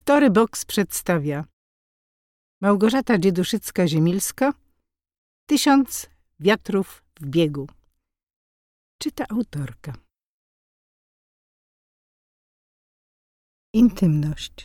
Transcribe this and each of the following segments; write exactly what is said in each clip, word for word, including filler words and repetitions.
Storybox przedstawia Małgorzata Dzieduszycka-Ziemilska Tysiąc wiatrów w biegu. Czyta autorka. Intymność.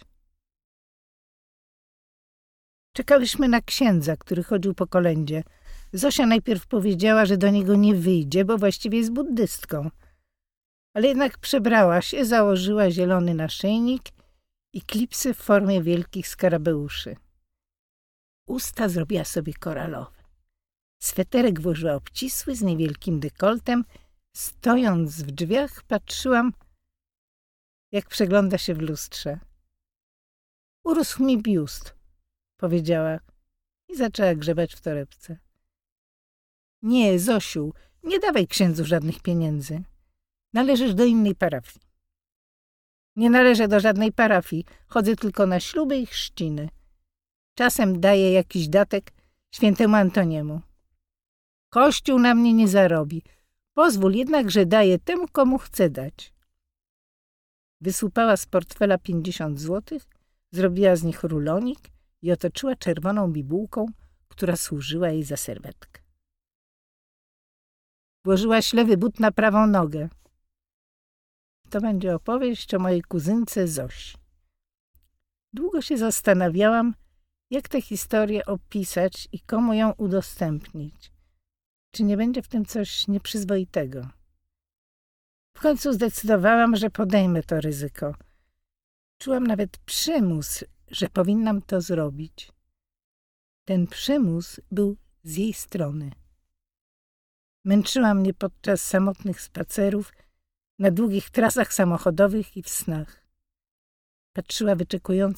Czekałyśmy na księdza, który chodził po kolędzie. Zosia najpierw powiedziała, że do niego nie wyjdzie, bo właściwie jest buddystką. Ale jednak przebrała się, założyła zielony naszyjnik i klipsy w formie wielkich skarabeuszy. Usta zrobiła sobie koralowe. Sweterek włożyła obcisły z niewielkim dekoltem. Stojąc w drzwiach, patrzyłam, jak przegląda się w lustrze. Urósł mi biust, powiedziała i zaczęła grzebać w torebce. Nie, Zosiu, nie dawaj księdzu żadnych pieniędzy. Należysz do innej parafii. Nie należę do żadnej parafii, chodzę tylko na śluby i chrzciny. Czasem daję jakiś datek świętemu Antoniemu. Kościół na mnie nie zarobi. Pozwól jednak, że daję temu, komu chcę dać. Wysłupała z portfela pięćdziesiąt złotych, zrobiła z nich rulonik i otoczyła czerwoną bibułką, która służyła jej za serwetkę. Włożyłaś lewy but na prawą nogę. To będzie opowieść o mojej kuzynce Zosi. Długo się zastanawiałam, jak tę historię opisać i komu ją udostępnić. Czy nie będzie w tym coś nieprzyzwoitego? W końcu zdecydowałam, że podejmę to ryzyko. Czułam nawet przymus, że powinnam to zrobić. Ten przymus był z jej strony. Męczyła mnie podczas samotnych spacerów, na długich trasach samochodowych i w snach. Patrzyła wyczekująco